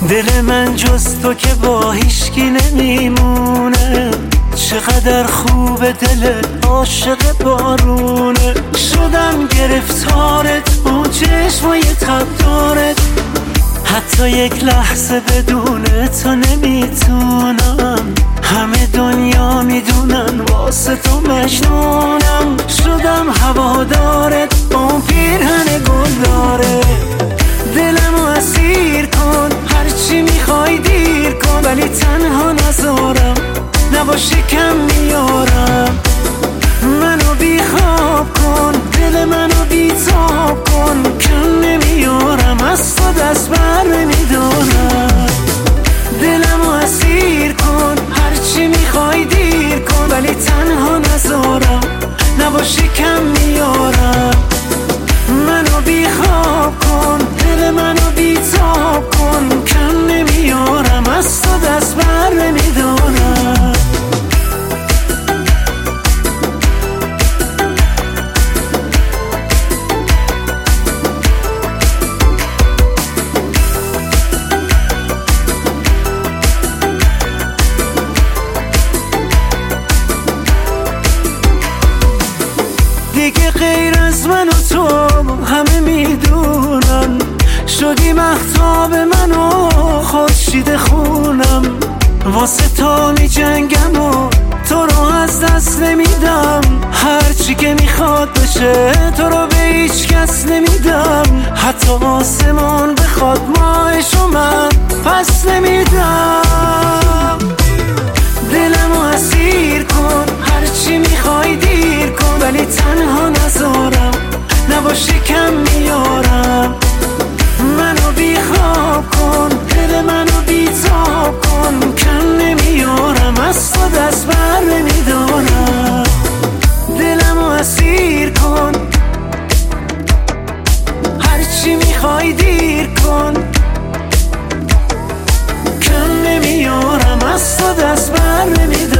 دل من جز تو که با هیچکی نمیمونه، چقدر خوبه دلت عاشق بارونه. شدم گرفتارت با چشمای تبدارت، حتی یک لحظه بدون تو نمیتونم. همه دنیا میدونن واسه تو مجنونم. شدم هوادارت با پیرهن گلداره، دلمو اسیر کن هرچی میخوای دیر کن، ولی تنها نذارم نباشی کم میارم. منو بیخواب کن دل منو بیتاب کن، کم نمیارم از تو دست بر نمیدارم. دلمو اسیر کن هرچی میخوای دیر کن، ولی تنها نذارم نباشی کم میارم. منو بیخواب کن دل منو بیتاب کن، کم نمیارم از تو دست بر نمیدارم. دیگه غیر از من و تو همه میدونن، شدی مهتاب منو خورشید خونم. واسه تو میجنگم و تو رو از دست نمیدم، هرچی که میخواد بشه تو رو به هیچ کس نمیدم. حتی آسمان بخواد ماهشو من پس نمیدم. دلمو اسیر کن هرچی میخوای دیر کن، ولی تنها نذارم نباشی کم میارم. منو بیخواب کن دل منو بیتاب کن، کم نمیارم از تو دست بر نمیدارم. دلمو اسیر کن هرچی میخوای دیر کن، کم نمیارم از تو دست بر نمیدارم.